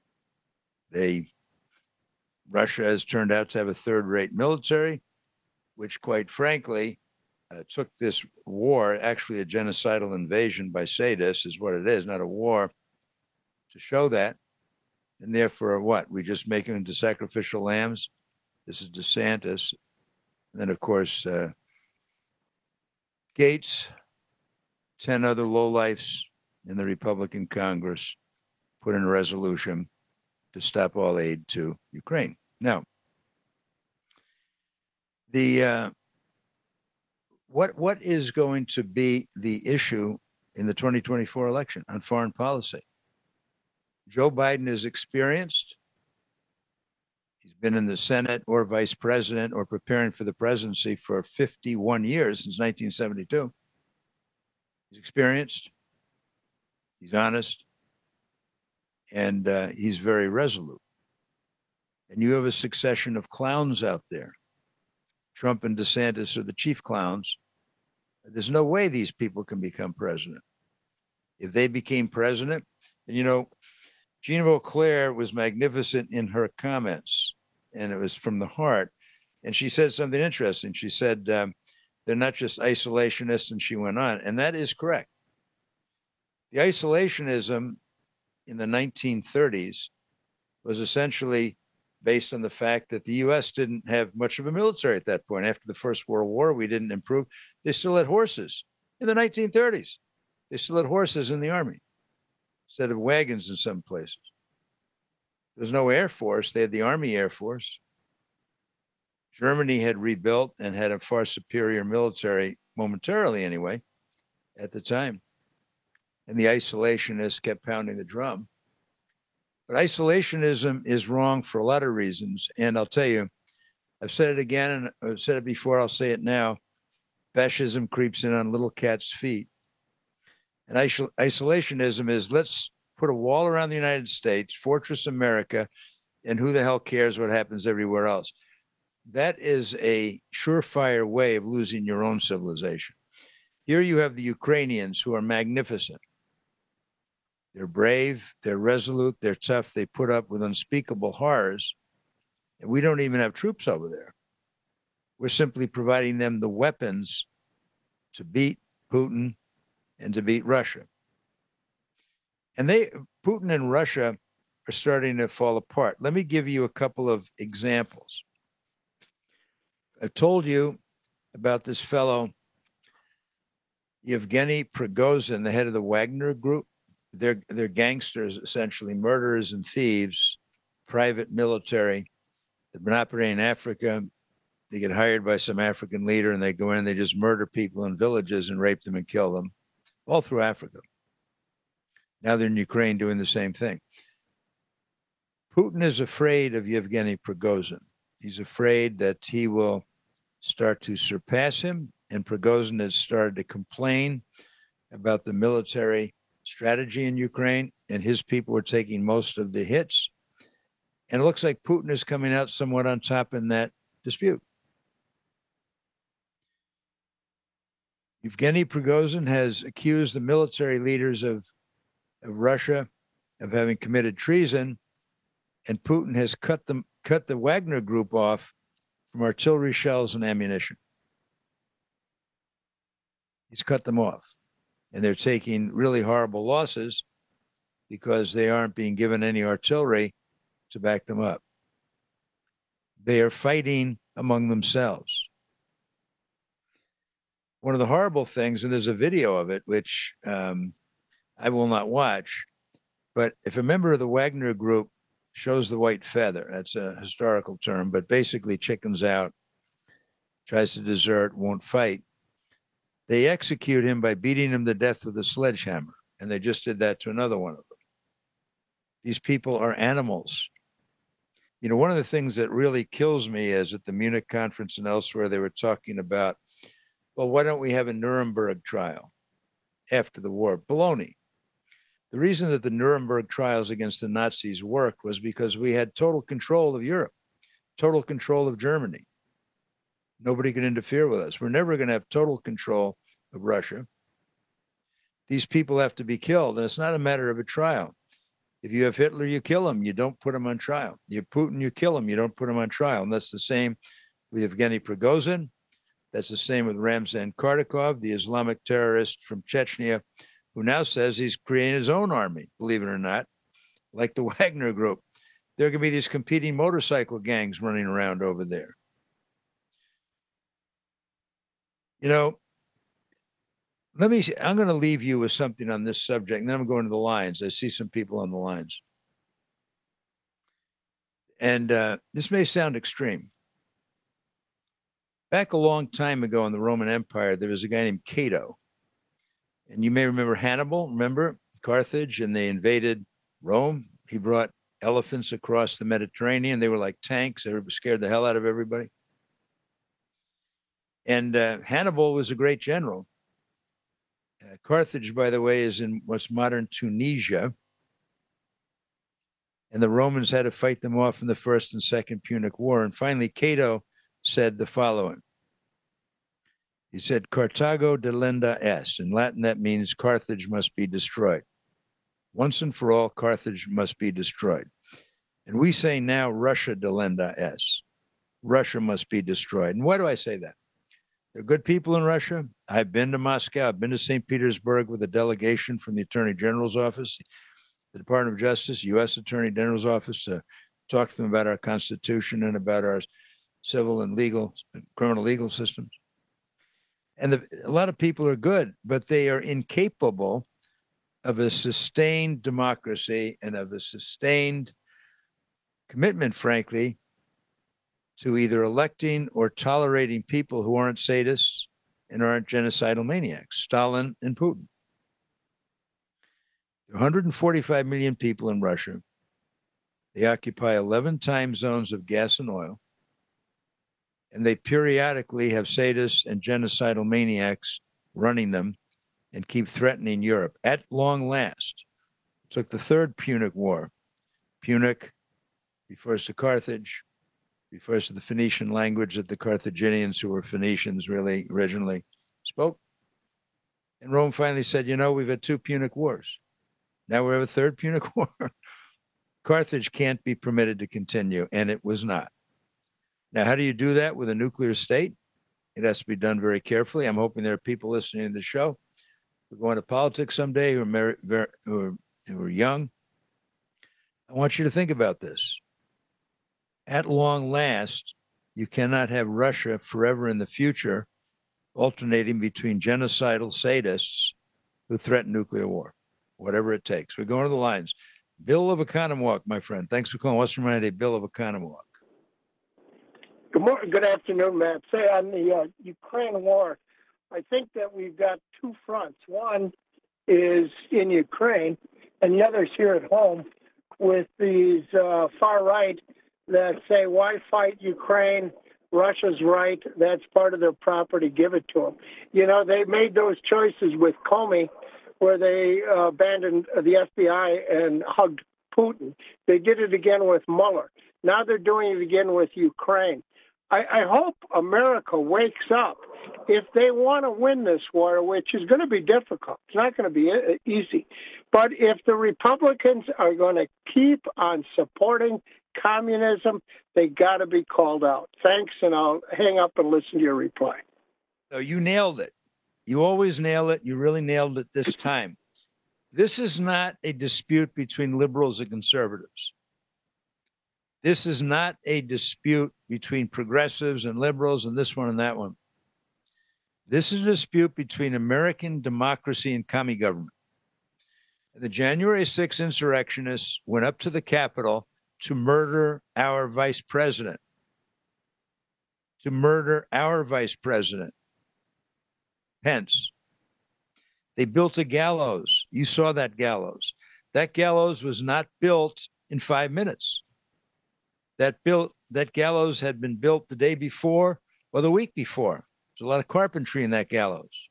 Russia has turned out to have a third-rate military, which quite frankly took this war, actually a genocidal invasion by sadists is what it is, not a war, to show that. And therefore what? We just make them into sacrificial lambs? This is DeSantis. And then, of course, Gates, 10 other lowlifes in the Republican Congress put in a resolution to stop all aid to Ukraine. Now, the what is going to be the issue in the 2024 election on foreign policy? Joe Biden is experienced. He's been in the Senate or vice president or preparing for the presidency for 51 years, since 1972. He's experienced. He's honest. And he's very resolute. And you have a succession of clowns out there. Trump and DeSantis are the chief clowns. There's no way these people can become president. If they became president, and you know, Jean Vauclair was magnificent in her comments, and it was from the heart. And she said something interesting. She said, they're not just isolationists, and she went on. And that is correct. The isolationism in the 1930s was essentially based on the fact that the U.S. didn't have much of a military at that point. After the First World War, we didn't improve. They still had horses in the 1930s. They still had horses in the Army instead of wagons in some places. There was no Air Force. They had the Army Air Force. Germany had rebuilt and had a far superior military, momentarily anyway, at the time. And the isolationists kept pounding the drum. But isolationism is wrong for a lot of reasons. And I'll tell you, I've said it again, and I've said it before, I'll say it now. Fascism creeps in on little cat's feet. And isolationism is, let's put a wall around the United States, Fortress America, and who the hell cares what happens everywhere else? That is a surefire way of losing your own civilization. Here you have the Ukrainians who are magnificent. They're brave, they're resolute, they're tough. They put up with unspeakable horrors. And we don't even have troops over there. We're simply providing them the weapons to beat Putin and to beat Russia. And Putin and Russia are starting to fall apart. Let me give you a couple of examples. I told you about this fellow, Yevgeny Prigozhin, the head of the Wagner Group. They're gangsters, essentially murderers and thieves, private military. They've been operating in Africa. They get hired by some African leader and they go in and they just murder people in villages and rape them and kill them, all through Africa. Now they're in Ukraine doing the same thing. Putin is afraid of Yevgeny Prigozhin. He's afraid that he will start to surpass him, and Prigozhin has started to complain about the military strategy in Ukraine, and his people are taking most of the hits. And it looks like Putin is coming out somewhat on top in that dispute. Yevgeny Prigozhin has accused the military leaders of Russia of having committed treason, and Putin has cut the Wagner Group off from artillery shells and ammunition. He's cut them off. And they're taking really horrible losses because they aren't being given any artillery to back them up. They are fighting among themselves. One of the horrible things, and there's a video of it, which I will not watch, but if a member of the Wagner Group shows the white feather, that's a historical term, but basically chickens out, tries to desert, won't fight, they execute him by beating him to death with a sledgehammer. And they just did that to another one of them. These people are animals. You know, one of the things that really kills me is at the Munich conference and elsewhere, they were talking about, well, why don't we have a Nuremberg trial after the war? Baloney. The reason that the Nuremberg trials against the Nazis worked was because we had total control of Europe, total control of Germany. Nobody could interfere with us. We're never going to have total control of Russia. These people have to be killed, and it's not a matter of a trial. If you have Hitler, you kill him. You don't put him on trial. You have Putin, you kill him. You don't put him on trial. And that's the same with Yevgeny Prigozhin. That's the same with Ramzan Kadyrov, the Islamic terrorist from Chechnya, who now says he's creating his own army, believe it or not, like the Wagner Group. There are going to be these competing motorcycle gangs running around over there. You know, I'm going to leave you with something on this subject, and then I'm going to the lines. I see some people on the lines. And this may sound extreme. Back a long time ago in the Roman Empire, there was a guy named Cato. And you may remember Hannibal, remember Carthage, and they invaded Rome. He brought elephants across the Mediterranean. They were like tanks. They scared the hell out of everybody. And Hannibal was a great general. Carthage, by the way, is in what's modern Tunisia. And the Romans had to fight them off in the First and Second Punic War. And finally, Cato said the following. He said, Carthago delenda est. In Latin, that means Carthage must be destroyed. Once and for all, Carthage must be destroyed. And we say now, Russia delenda est. Russia must be destroyed. And why do I say that? There are good people in Russia. I've been to Moscow. I've been to St. Petersburg with a delegation from the Attorney General's office, the Department of Justice, U.S. Attorney General's office, to talk to them about our Constitution and about our civil and legal, criminal legal systems. And a lot of people are good, but they are incapable of a sustained democracy and of a sustained commitment, frankly, to either electing or tolerating people who aren't sadists and aren't genocidal maniacs, Stalin and Putin. There are 145 million people in Russia. They occupy 11 time zones of gas and oil. And they periodically have sadists and genocidal maniacs running them and keep threatening Europe. At long last, it took the Third Punic War. Punic refers to Carthage, refers to the Phoenician language that the Carthaginians, who were Phoenicians, really originally spoke. And Rome finally said, you know, we've had 2 Punic Wars. Now we have a 3rd Punic War. Carthage can't be permitted to continue, and it was not. Now, how do you do that with a nuclear state? It has to be done very carefully. I'm hoping there are people listening to the show who are going to politics someday who are young. I want you to think about this. At long last, you cannot have Russia forever in the future alternating between genocidal sadists who threaten nuclear war, whatever it takes. We're going to the lines. Bill of Oconomowoc, my friend. Thanks for calling Western United. Bill of Oconomowoc. Good morning. Good afternoon, Matt. Say on the Ukraine war, I think that we've got 2 fronts. One is in Ukraine, and the other is here at home with these far right that say, why fight Ukraine? Russia's right. That's part of their property. Give it to them. You know, they made those choices with Comey where they abandoned the FBI and hugged Putin. They did it again with Mueller. Now they're doing it again with Ukraine. I hope America wakes up. If they want to win this war, which is going to be difficult, it's not going to be easy. But if the Republicans are going to keep on supporting communism, they got to be called out. Thanks, and I'll hang up and listen to your reply. So you nailed it. You always nail it. You really nailed it this time. This is not a dispute between liberals and conservatives. This is not a dispute between progressives and liberals and this one and that one. This is a dispute between American democracy and commie government. The January 6th insurrectionists went up to the Capitol to murder our vice president. To murder our vice president, Pence. They built a gallows. You saw that gallows. That gallows was not built in 5 minutes. That gallows had been built the day before or the week before. There's a lot of carpentry in that gallows.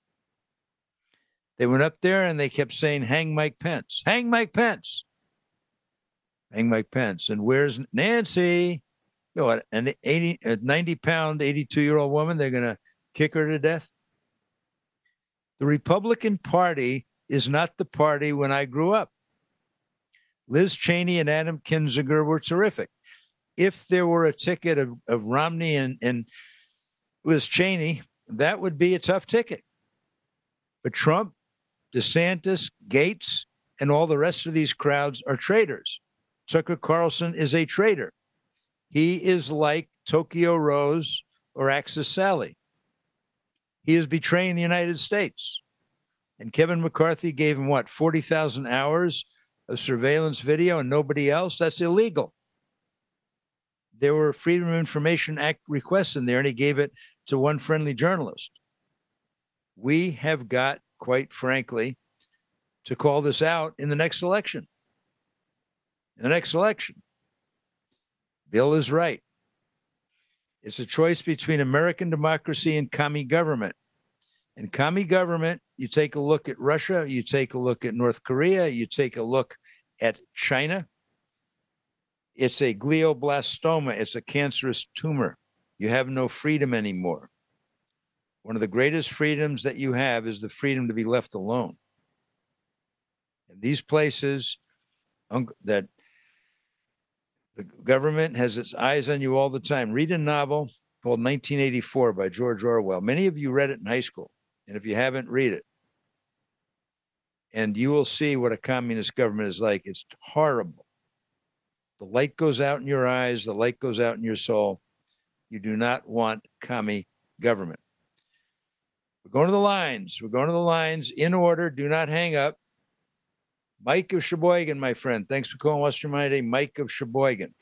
They went up there and they kept saying, hang Mike Pence, hang Mike Pence, hang Mike Pence. And where's Nancy? You know what, an 90-pound, 82-year-old woman, they're going to kick her to death? The Republican Party is not the party when I grew up. Liz Cheney and Adam Kinzinger were terrific. If there were a ticket of Romney and Liz Cheney, that would be a tough ticket. But Trump, DeSantis, Gates, and all the rest of these crowds are traitors. Tucker Carlson is a traitor. He is like Tokyo Rose or Axis Sally. He is betraying the United States. And Kevin McCarthy gave him, 40,000 hours of surveillance video and nobody else? That's illegal. there were Freedom of Information Act requests in there, and he gave it to one friendly journalist. We have got, quite frankly, to call this out in the next election. In the next election. Bill is right. It's a choice between American democracy and commie government. And commie government, you take a look at Russia, you take a look at North Korea, you take a look at China. It's a glioblastoma. It's a cancerous tumor. You have no freedom anymore. One of the greatest freedoms that you have is the freedom to be left alone. And these places that the government has its eyes on you all the time. Read a novel called 1984 by George Orwell. Many of you read it in high school. And if you haven't, read it. And you will see what a communist government is like. It's horrible. The light goes out in your eyes. The light goes out in your soul. You do not want commie government. We're going to the lines. We're going to the lines in order. Do not hang up. Mike of Sheboygan, my friend. Thanks for calling Western Miami today. Mike of Sheboygan.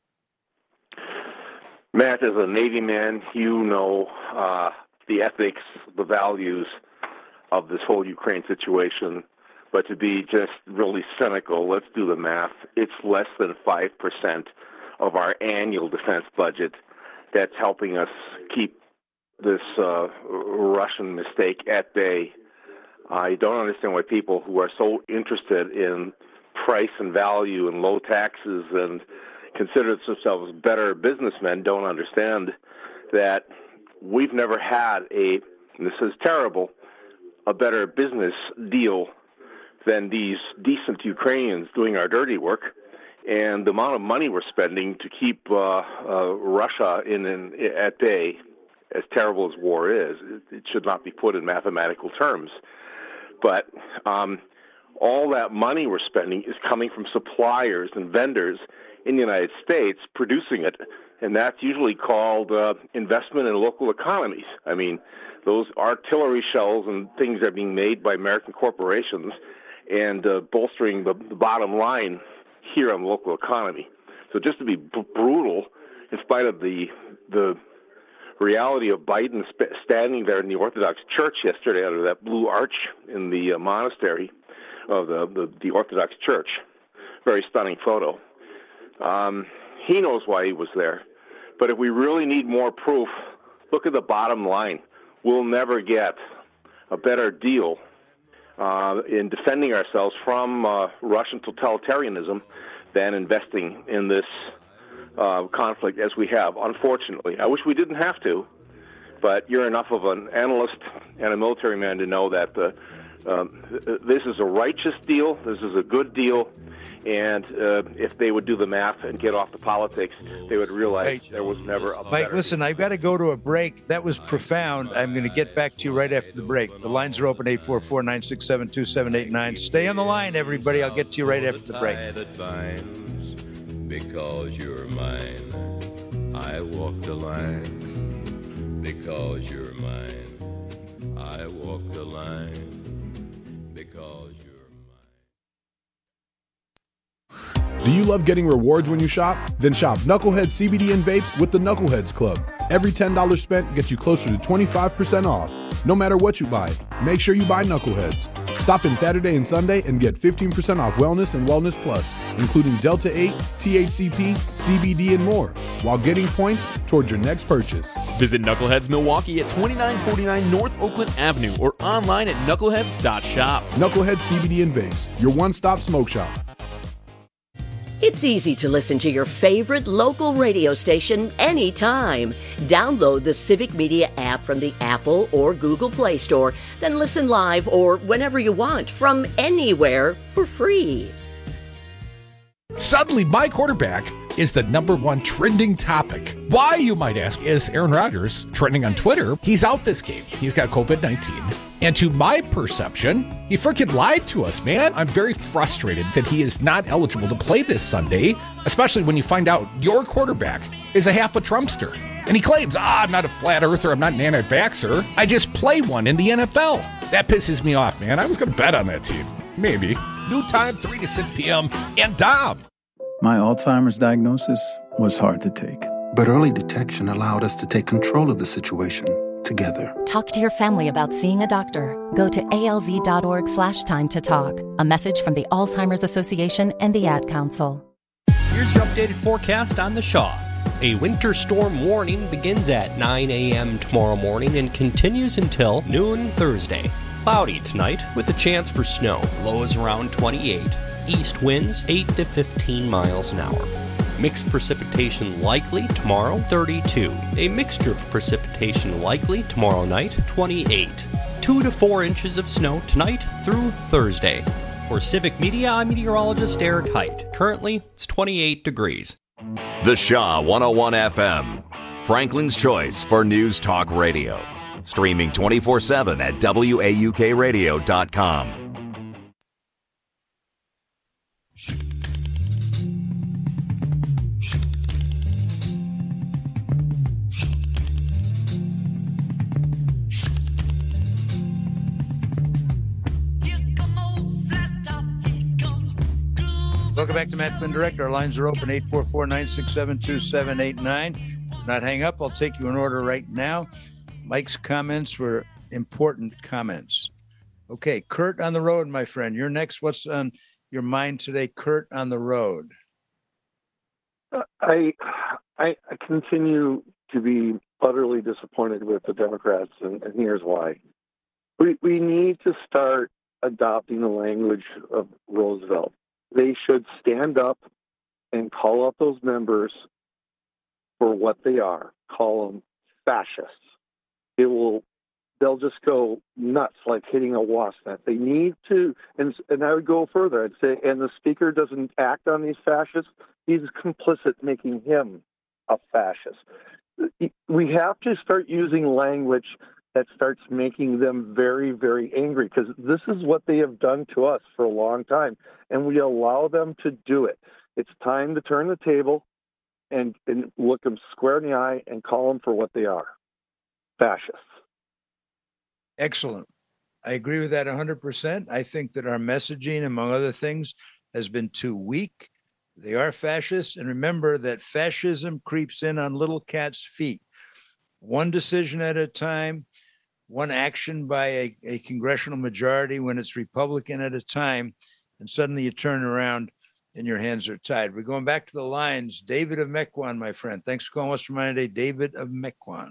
Matt, as a Navy man, you know the ethics, the values of this whole Ukraine situation. But to be just really cynical, let's do the math. It's less than 5% of our annual defense budget that's helping us keep this Russian mistake at bay. I don't understand why people who are so interested in price and value and low taxes and consider themselves better businessmen don't understand that we've never had and this is terrible, a better business deal than these decent Ukrainians doing our dirty work. And the amount of money we're spending to keep Russia at bay, as terrible as war is, it should not be put in mathematical terms. But all that money we're spending is coming from suppliers and vendors in the United States producing it, and that's usually called investment in local economies. I mean, those artillery shells and things are being made by American corporations and bolstering the bottom line here on the local economy. So just to be brutal, in spite of the reality of Biden standing there in the Orthodox Church yesterday under that blue arch in the monastery of the Orthodox Church. Very stunning photo. He knows why he was there. But if we really need more proof, look at the bottom line. We'll never get a better deal in defending ourselves from Russian totalitarianism than investing in this conflict as we have, unfortunately. I wish we didn't have to, but you're enough of an analyst and a military man to know that this is a righteous deal, this is a good deal, and if they would do the math and get off the politics, they would realize there was never a Mike, listen, I've got to go to a break. That was profound. I'm going to get back to you right after the break. The lines are open, 844-967-2789. Stay on the line, everybody. I'll get to you right after the break. Because you're mine, I walk the line. Because you're mine, I walk the line. Because you're Do you love getting rewards when you shop? Then shop Knucklehead CBD and vapes with the Knuckleheads Club. Every $10 spent gets you closer to 25% off. No matter what you buy, make sure you buy Knuckleheads. Stop in Saturday and Sunday and get 15% off Wellness and Wellness Plus, including Delta 8, THCP, CBD, and more, while getting points towards your next purchase. Visit Knuckleheads Milwaukee at 2949 North Oakland Avenue or online at knuckleheads.shop. Knuckleheads CBD and vapes, your one-stop smoke shop. It's easy to listen to your favorite local radio station anytime. Download the Civic Media app from the Apple or Google Play Store, then listen live or whenever you want from anywhere for free. Suddenly, my quarterback is the #1 trending topic. Why, you might ask, is Aaron Rodgers trending on Twitter? He's out this game. He's got COVID-19. And to my perception, he freaking lied to us, man. I'm very frustrated that he is not eligible to play this Sunday, especially when you find out your quarterback is a half a Trumpster. And he claims, I'm not a flat earther, I'm not an anti-vaxxer. I just play one in the NFL. That pisses me off, man. I was going to bet on that team. Maybe. New time, 3 to 6 p.m. and Dom. My Alzheimer's diagnosis was hard to take. But early detection allowed us to take control of the situation together. Talk to your family about seeing a doctor. Go to alz.org/time to talk. A message from the Alzheimer's Association and the Ad Council. Here's your updated forecast on the Shaw. A winter storm warning begins at 9 a.m. tomorrow morning and continues until noon Thursday. Cloudy tonight with a chance for snow. Lows around 28. East winds 8 to 15 miles an hour. Mixed precipitation likely tomorrow, 32. A mixture of precipitation likely tomorrow night, 28. 2 to 4 inches of snow tonight through Thursday. For Civic Media, I'm meteorologist Eric Height. Currently, it's 28 degrees. The Shaw 101 FM, Franklin's choice for News Talk Radio. Streaming 24/7 at WAUKradio.com. Welcome back to Matt Flynn Direct. Our lines are open, 844-967-2789. Not hang up. I'll take you in order right now. Mike's comments were important comments. Okay, Kurt on the road, my friend. You're next. What's on your mind today, Kurt on the road? I continue to be utterly disappointed with the Democrats, and here's why. We need to start adopting the language of Roosevelt. They should stand up and call out those members for what they are. Call them fascists. They'll just go nuts like hitting a wasp net. They need to, and I would go further. I'd say, and the speaker doesn't act on these fascists, he's complicit making him a fascist. We have to start using language that starts making them very, very angry, because this is what they have done to us for a long time, and we allow them to do it. It's time to turn the table and look them square in the eye and call them for what they are, fascists. Excellent. I agree with that 100%. I think that our messaging, among other things, has been too weak. They are fascists, and remember that fascism creeps in on little cats' feet. One decision at a time, one action by a congressional majority when it's Republican at a time, and suddenly you turn around and your hands are tied. We're going back to the lines. David of Mequon, my friend. Thanks for calling Western Mind today. David of Mequon.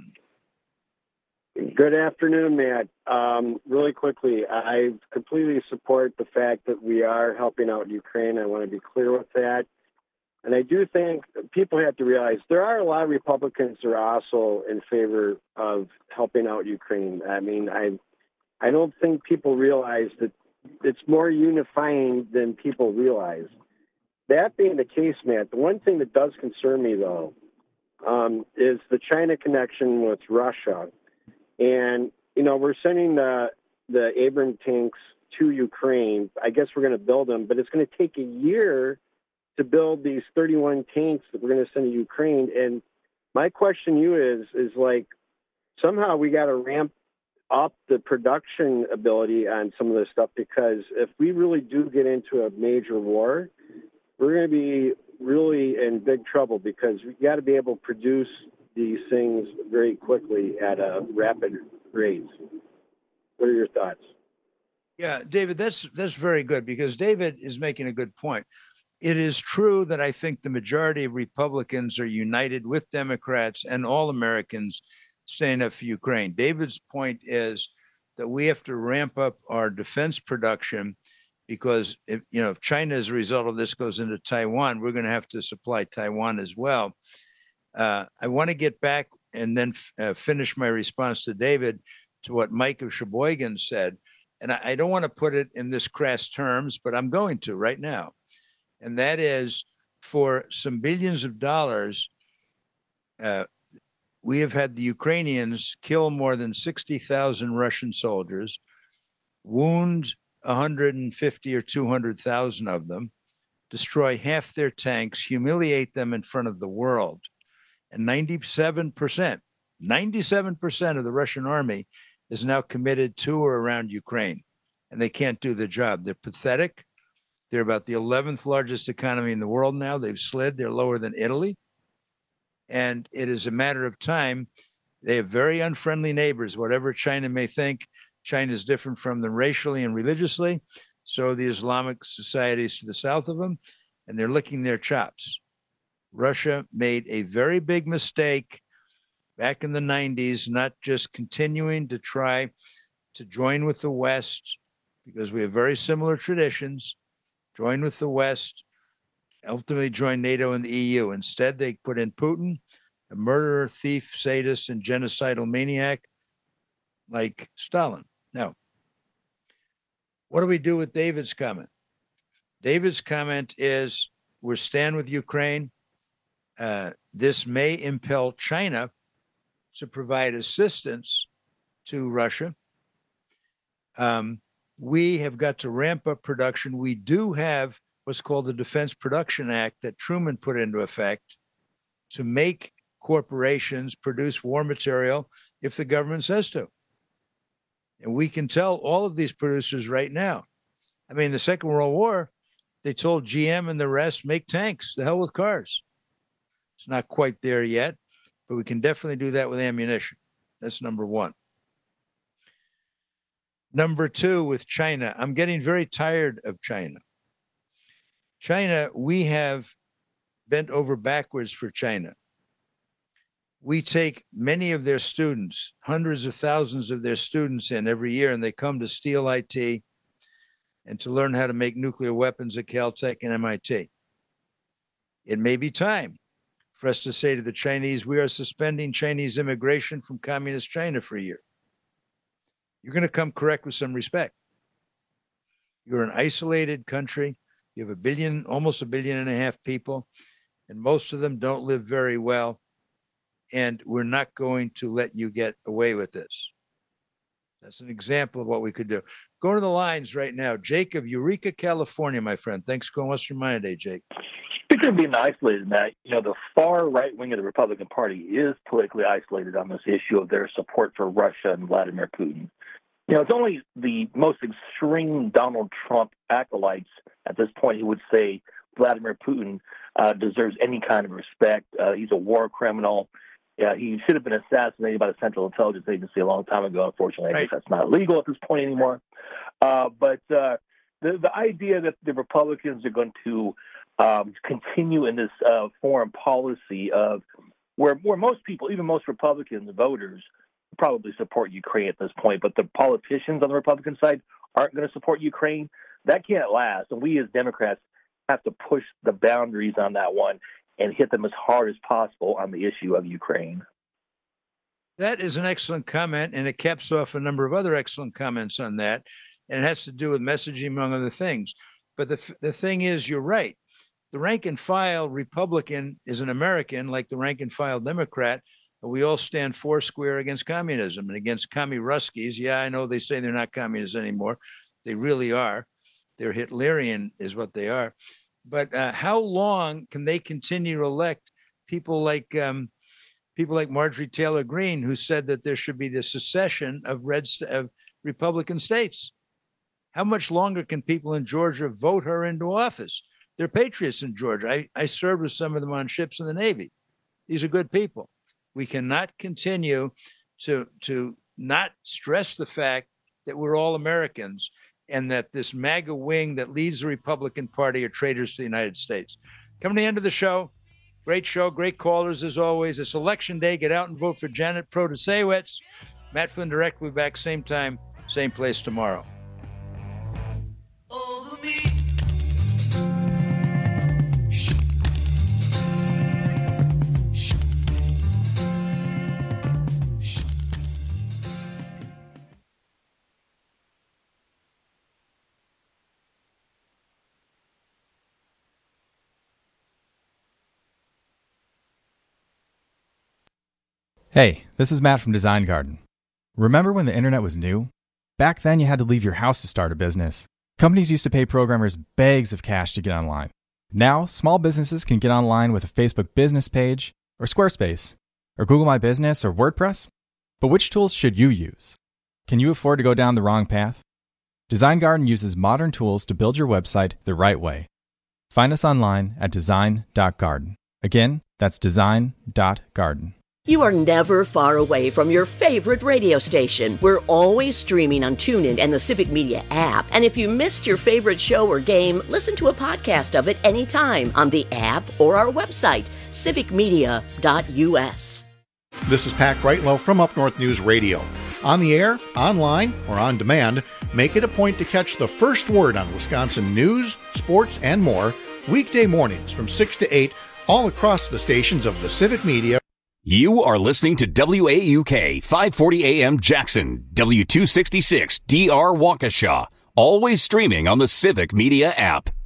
Good afternoon, Matt. Really quickly, I completely support the fact that we are helping out Ukraine. I want to be clear with that. And I do think people have to realize there are a lot of Republicans that are also in favor of helping out Ukraine. I mean, I don't think people realize that it's more unifying than people realize. That being the case, Matt, the one thing that does concern me, though, is the China connection with Russia. And, you know, we're sending the Abrams tanks to Ukraine. I guess we're going to build them, but it's going to take a year to build these 31 tanks that we're going to send to Ukraine. And my question to you is like, somehow we got to ramp up the production ability on some of this stuff, because if we really do get into a major war, we're going to be really in big trouble, because we got to be able to produce these things very quickly at a rapid rate. What are your thoughts? Yeah, David, that's very good, because David is making a good point. It is true that I think the majority of Republicans are united with Democrats and all Americans standing up for Ukraine. David's point is that we have to ramp up our defense production, because if China, as a result of this, goes into Taiwan, we're going to have to supply Taiwan as well. I want to get back and then finish my response to David to what Mike of Sheboygan said. And I don't want to put it in this crass terms, but I'm going to right now. And that is, for some billions of dollars, we have had the Ukrainians kill more than 60,000 Russian soldiers, wound 150 or 200,000 of them, destroy half their tanks, humiliate them in front of the world. And 97% of the Russian army is now committed to or around Ukraine, and they can't do the job. They're pathetic. They're about the 11th largest economy in the world now. They've slid. They're lower than Italy. And it is a matter of time. They have very unfriendly neighbors. Whatever China may think, China is different from them racially and religiously. So the Islamic societies to the south of them, and they're licking their chops. Russia made a very big mistake back in the 90s, not just continuing to try to join with the West, because we have very similar traditions, join with the West, ultimately join NATO and the EU. Instead, they put in Putin, a murderer, thief, sadist, and genocidal maniac like Stalin. Now, what do we do with David's comment? David's comment is, we're stand with Ukraine. This may impel China to provide assistance to Russia. We have got to ramp up production. We do have what's called the Defense Production Act that Truman put into effect to make corporations produce war material if the government says to. And we can tell all of these producers right now. I mean, the Second World War, they told GM and the rest, make tanks, the hell with cars. It's not quite there yet, but we can definitely do that with ammunition. That's number one. Number two, with China, I'm getting very tired of China. China, we have bent over backwards for China. We take many of their students, hundreds of thousands of their students in every year, and they come to Steel IT and to learn how to make nuclear weapons at Caltech and MIT. It may be time for us to say to the Chinese, we are suspending Chinese immigration from communist China for a year. You're going to come correct with some respect. You're an isolated country. You have almost 1.5 billion people, and most of them don't live very well. And we're not going to let you get away with this. That's an example of what we could do. Go to the lines right now. Jake of Eureka, California, my friend. Thanks for calling. What's your mind today, Jake? Speaking of being isolated, Matt, the far right wing of the Republican Party is politically isolated on this issue of their support for Russia and Vladimir Putin. It's only the most extreme Donald Trump acolytes at this point who would say Vladimir Putin deserves any kind of respect. He's a war criminal. He should have been assassinated by the Central Intelligence Agency a long time ago. Unfortunately, I guess that's not legal at this point anymore. But the idea that the Republicans are going to continue in this foreign policy of where most people, even most Republicans voters, probably support Ukraine at this point, but the politicians on the Republican side aren't going to support Ukraine, that can't last. And we as Democrats have to push the boundaries on that one and hit them as hard as possible on the issue of Ukraine. That is an excellent comment, and it caps off a number of other excellent comments on that, and it has to do with messaging, among other things. But the thing is, you're right. The rank and file Republican is an American, like the rank and file Democrat. We all stand foursquare against communism and against commie-Ruskies. Yeah, I know they say they're not communists anymore. They really are. They're Hitlerian is what they are. But how long can they continue to elect people like Marjorie Taylor Greene, who said that there should be the secession of Republican states? How much longer can people in Georgia vote her into office? They're patriots in Georgia. I served with some of them on ships in the Navy. These are good people. We cannot continue to not stress the fact that we're all Americans and that this MAGA wing that leads the Republican Party are traitors to the United States. Coming to the end of the show, great show, great callers as always. It's Election Day. Get out and vote for Janet Protasewicz. Matt Flynn Direct will be back same time, same place tomorrow. Hey, this is Matt from Design Garden. Remember when the internet was new? Back then you had to leave your house to start a business. Companies used to pay programmers bags of cash to get online. Now, small businesses can get online with a Facebook business page, or Squarespace, or Google My Business, or WordPress. But which tools should you use? Can you afford to go down the wrong path? Design Garden uses modern tools to build your website the right way. Find us online at design.garden. Again, That's design.garden. You are never far away from your favorite radio station. We're always streaming on TuneIn and the Civic Media app. And if you missed your favorite show or game, listen to a podcast of it anytime on the app or our website, civicmedia.us. This is Pat Greitlow from Up North News Radio. On the air, online, or on demand, make it a point to catch the first word on Wisconsin news, sports, and more weekday mornings from 6 to 8 all across the stations of the Civic Media. You are listening to WAUK 540 AM Jackson, W266 DR Waukesha, always streaming on the Civic Media app.